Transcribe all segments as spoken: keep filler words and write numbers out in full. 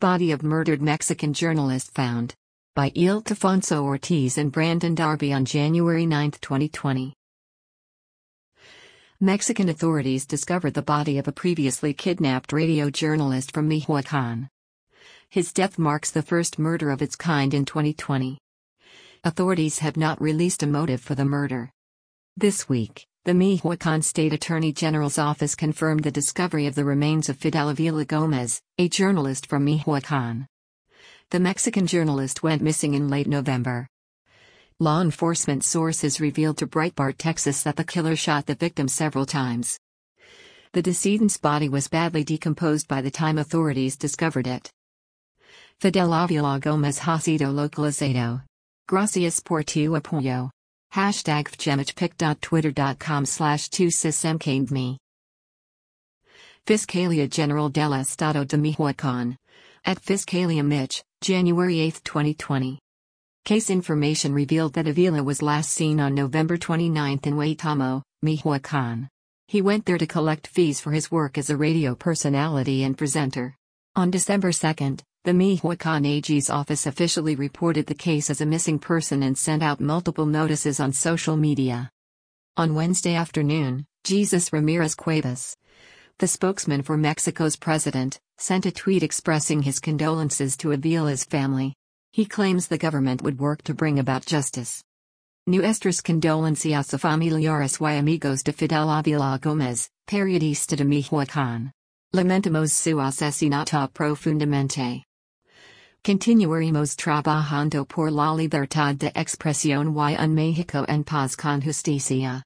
Body of murdered Mexican journalist found. By Ildefonso Ortiz and Brandon Darby on January ninth, twenty twenty. Mexican authorities discovered the body of a previously kidnapped radio journalist from Michoacán. His death marks the first murder of its kind in twenty twenty. Authorities have not released a motive for the murder. This week, the Michoacán State Attorney General's office confirmed the discovery of the remains of Fidel Avila Gomez, a journalist from Michoacán. The Mexican journalist went missing in late November. Law enforcement sources revealed to Breitbart Texas that the killer shot the victim several times. The decedent's body was badly decomposed by the time authorities discovered it. Fidel Avila Gomez ha sido localizado. Gracias por tu apoyo. Hashtag fgemachpic.twitter.com slash two sismkme. Fiscalía General del Estado de Michoacán. At Fiscalía Mich, January eighth, twenty twenty. Case information revealed that Avila was last seen on November twenty-ninth in Huetamo, Michoacán. He went there to collect fees for his work as a radio personality and presenter. On December second, the Michoacán A G's office officially reported the case as a missing person and sent out multiple notices on social media. On Wednesday afternoon, Jesus Ramirez Cuevas, the spokesman for Mexico's president, sent a tweet expressing his condolences to Avila's family. He claims the government would work to bring about justice. Nuestras condolencias a familiares y amigos de Fidel Avila Gomez, periodista de Michoacán. Lamentamos su asesinato profundamente. Continuaremos trabajando por la libertad de expresión y un México en paz con justicia.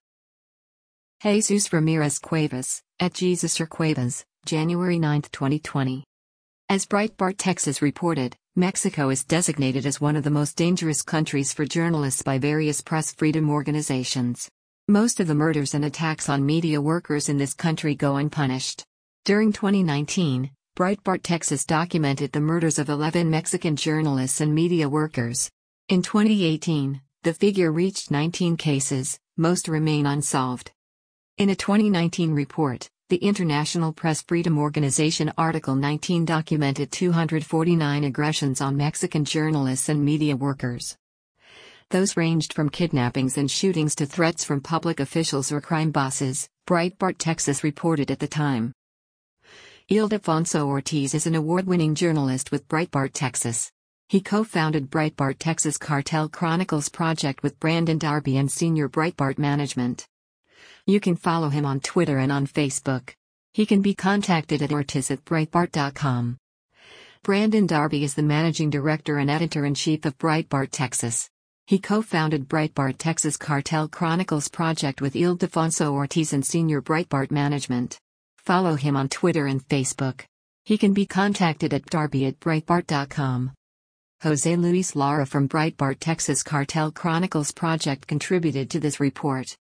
Jesus Ramirez Cuevas, at Jesus R. Cuevas, January ninth, twenty twenty. As Breitbart Texas reported, Mexico is designated as one of the most dangerous countries for journalists by various press freedom organizations. Most of the murders and attacks on media workers in this country go unpunished. During twenty nineteen, Breitbart Texas documented the murders of eleven Mexican journalists and media workers. In twenty eighteen, the figure reached nineteen cases, most remain unsolved. In a twenty nineteen report, the International Press Freedom Organization Article nineteen documented two hundred forty-nine aggressions on Mexican journalists and media workers. Those ranged from kidnappings and shootings to threats from public officials or crime bosses, Breitbart Texas reported at the time. Ildefonso Ortiz is an award-winning journalist with Breitbart Texas. He co-founded Breitbart Texas Cartel Chronicles project with Brandon Darby and senior Breitbart management. You can follow him on Twitter and on Facebook. He can be contacted at ortiz at breitbart dot com. Brandon Darby is the managing director and editor-in-chief of Breitbart Texas. He co-founded Breitbart Texas Cartel Chronicles project with Ildefonso Ortiz and senior Breitbart management. Follow him on Twitter and Facebook. He can be contacted at darby at breitbart dot com. Jose Luis Lara from Breitbart Texas Cartel Chronicles project contributed to this report.